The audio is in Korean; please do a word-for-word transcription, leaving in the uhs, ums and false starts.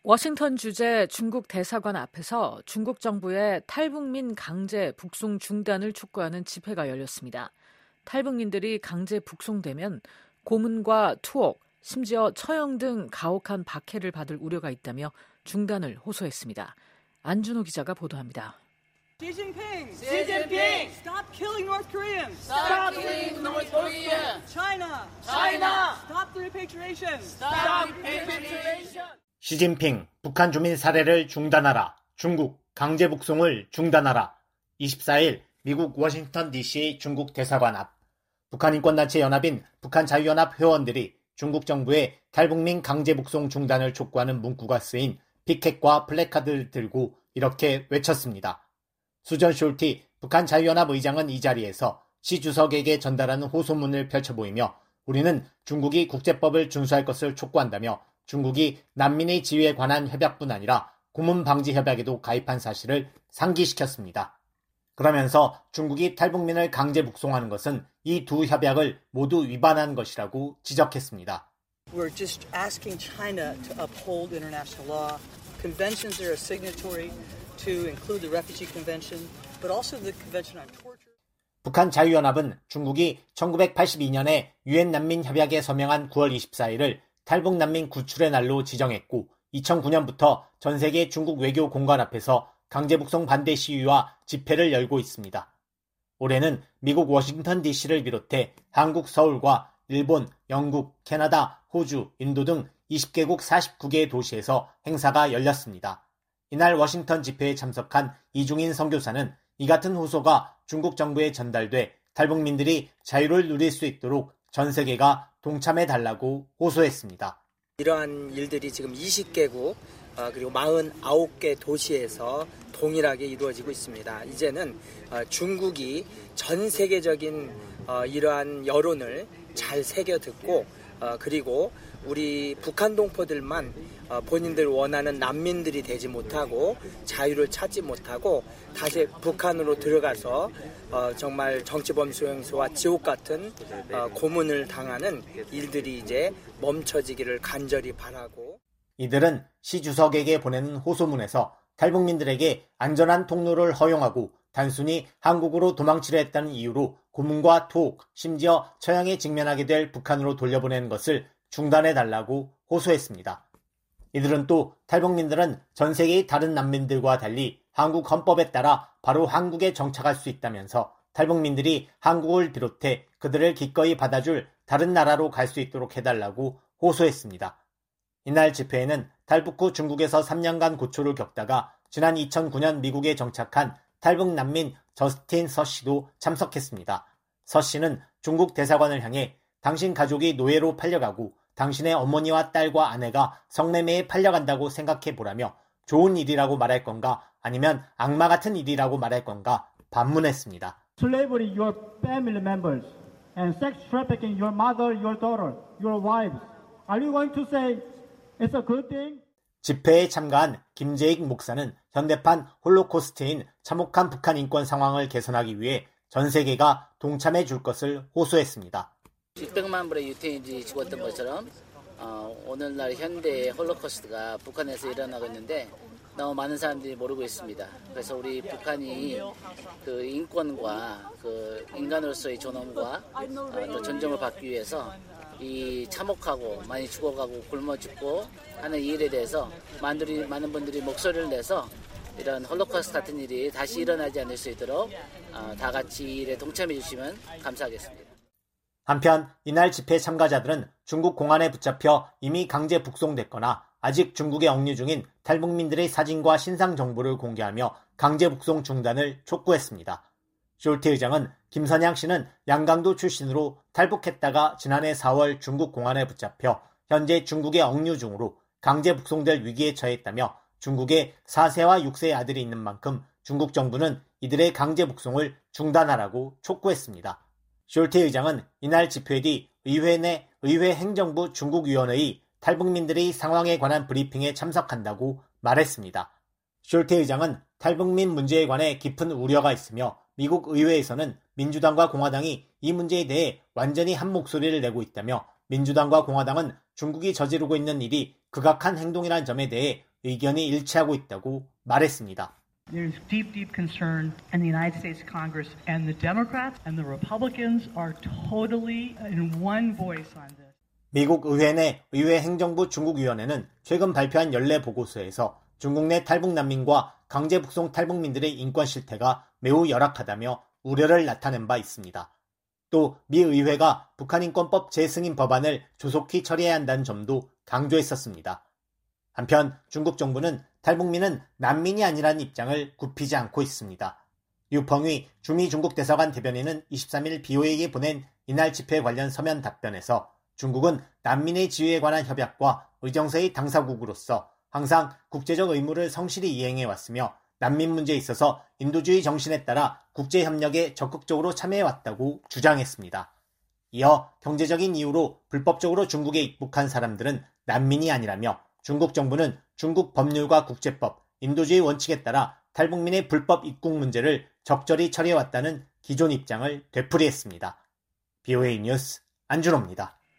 워싱턴 주재 중국 대사관 앞에서 중국 정부의 탈북민 강제 북송 중단을 촉구하는 집회가 열렸습니다. 탈북민들이 강제 북송되면 고문과 투옥, 심지어 처형 등 가혹한 박해를 받을 우려가 있다며 중단을 호소했습니다. 안준호 기자가 보도합니다. Xi Jinping! Xi Jinping! Stop killing North Koreans! Stop killing North Korea! China! China! Stop the repatriation! Stop repatriation! 시진핑, 북한 주민 살해를 중단하라. 중국, 강제 북송을 중단하라. 이십사일 미국 워싱턴 디씨 중국 대사관 앞. 북한 인권단체 연합인 북한 자유연합 회원들이 중국 정부의 탈북민 강제 북송 중단을 촉구하는 문구가 쓰인 피켓과 플래카드를 들고 이렇게 외쳤습니다. 수전 숄티 북한 자유연합 의장은 이 자리에서 시 주석에게 전달하는 호소문을 펼쳐 보이며 우리는 중국이 국제법을 준수할 것을 촉구한다며 중국이 난민의 지위에 관한 협약뿐 아니라 고문 방지 협약에도 가입한 사실을 상기시켰습니다. 그러면서 중국이 탈북민을 강제 북송하는 것은 이 두 협약을 모두 위반한 것이라고 지적했습니다. We're just asking China to uphold international law, conventions they're a signatory to include the Refugee Convention, but also the Convention on Torture. 북한 자유연합은 중국이 천구백팔십이년에 유엔 난민 협약에 서명한 구월 이십사일을 탈북 난민 구출의 날로 지정했고 이천구년부터 전 세계 중국 외교 공관 앞에서 강제 북송 반대 시위와 집회를 열고 있습니다. 올해는 미국 워싱턴 디씨를 비롯해 한국 서울과 일본, 영국, 캐나다, 호주, 인도 등 이십 개국 사십구 개의 도시에서 행사가 열렸습니다. 이날 워싱턴 집회에 참석한 이중인 선교사는 이 같은 호소가 중국 정부에 전달돼 탈북민들이 자유를 누릴 수 있도록 전 세계가 동참해달라고 호소했습니다. 이러한 일들이 지금 이십 개국 그리고 사십구 개 도시에서 동일하게 이루어지고 있습니다. 이제는 중국이 전 세계적인 이러한 여론을 잘 새겨 듣고 그리고 우리 북한 동포들만 본인들 원하는 난민들이 되지 못하고 자유를 찾지 못하고 다시 북한으로 들어가서 정말 정치범수용소와 지옥 같은 고문을 당하는 일들이 이제 멈춰지기를 간절히 바라고. 이들은 시 주석에게 보내는 호소문에서 탈북민들에게 안전한 통로를 허용하고 단순히 한국으로 도망치려 했다는 이유로 고문과 투옥, 심지어 처형에 직면하게 될 북한으로 돌려보내는 것을 중단해달라고 호소했습니다. 이들은 또 탈북민들은 전 세계의 다른 난민들과 달리 한국 헌법에 따라 바로 한국에 정착할 수 있다면서 탈북민들이 한국을 비롯해 그들을 기꺼이 받아줄 다른 나라로 갈 수 있도록 해달라고 호소했습니다. 이날 집회에는 탈북 후 중국에서 삼 년간 고초를 겪다가 지난 이천구년 미국에 정착한 탈북 난민 저스틴 서 씨도 참석했습니다. 서 씨는 중국 대사관을 향해 당신 가족이 노예로 팔려가고 당신의 어머니와 딸과 아내가 성매매에 팔려간다고 생각해 보라며 좋은 일이라고 말할 건가 아니면 악마 같은 일이라고 말할 건가 반문했습니다. Slavery your family members and sex trafficking your mother, your daughter, your wives. Are you going to say it's a good thing? 집회에 참가한 김재익 목사는 현대판 홀로코스트인 참혹한 북한 인권 상황을 개선하기 위해 전 세계가 동참해 줄 것을 호소했습니다. 육백만 불의 유태인들이 죽었던 것처럼 어, 오늘날 현대의 홀로코스트가 북한에서 일어나고 있는데 너무 많은 사람들이 모르고 있습니다. 그래서 우리 북한이 그 인권과 그 인간으로서의 존엄과 어, 또 존중을 받기 위해서 이 참혹하고 많이 죽어가고 굶어 죽고 하는 이 일에 대해서 많은, 많은 분들이 목소리를 내서 이런 홀로코스트 같은 일이 다시 일어나지 않을 수 있도록 어, 다 같이 이 일에 동참해 주시면 감사하겠습니다. 한편 이날 집회 참가자들은 중국 공안에 붙잡혀 이미 강제 북송됐거나 아직 중국에 억류 중인 탈북민들의 사진과 신상 정보를 공개하며 강제 북송 중단을 촉구했습니다. 숄티 의장은 김선양 씨는 양강도 출신으로 탈북했다가 지난해 사월 중국 공안에 붙잡혀 현재 중국에 억류 중으로 강제 북송될 위기에 처했다며 중국에 사 세와 육 세의 아들이 있는 만큼 중국 정부는 이들의 강제 북송을 중단하라고 촉구했습니다. 숄티 의장은 이날 집회 뒤 의회 내 의회 행정부 중국위원회의 탈북민들의 상황에 관한 브리핑에 참석한다고 말했습니다. 숄티 의장은 탈북민 문제에 관해 깊은 우려가 있으며 미국 의회에서는 민주당과 공화당이 이 문제에 대해 완전히 한 목소리를 내고 있다며 민주당과 공화당은 중국이 저지르고 있는 일이 극악한 행동이라는 점에 대해 의견이 일치하고 있다고 말했습니다. There's deep, deep concern in the United States Congress, and the Democrats and the Republicans are totally in one voice on this. 미국 의회 내 의회 행정부 중국위원회는 최근 발표한 연례 보고서에서 중국 내 탈북 난민과 강제 북송 탈북민들의 인권 실태가 매우 열악하다며 우려를 나타낸 바 있습니다. 또 미 의회가 북한인권법 재승인 법안을 조속히 처리해야 한다는 점도 강조했었습니다. 한편 중국 정부는 탈북민은 난민이 아니라는 입장을 굽히지 않고 있습니다. 유펑위 주미 중국 대사관 대변인은 이십삼일 비오에이에 보낸 이날 집회 관련 서면 답변에서 중국은 난민의 지위에 관한 협약과 의정서의 당사국으로서 항상 국제적 의무를 성실히 이행해 왔으며 난민 문제에 있어서 인도주의 정신에 따라 국제협력에 적극적으로 참여해왔다고 주장했습니다. 이어 경제적인 이유로 불법적으로 중국에 입국한 사람들은 난민이 아니라며 중국 정부는 중국 법률과 국제법, 인도주의 원칙에 따라 탈북민의 불법 입국 문제를 적절히 처리해왔다는 기존 입장을 되풀이했습니다. 비오에이 뉴스 안준호입니다.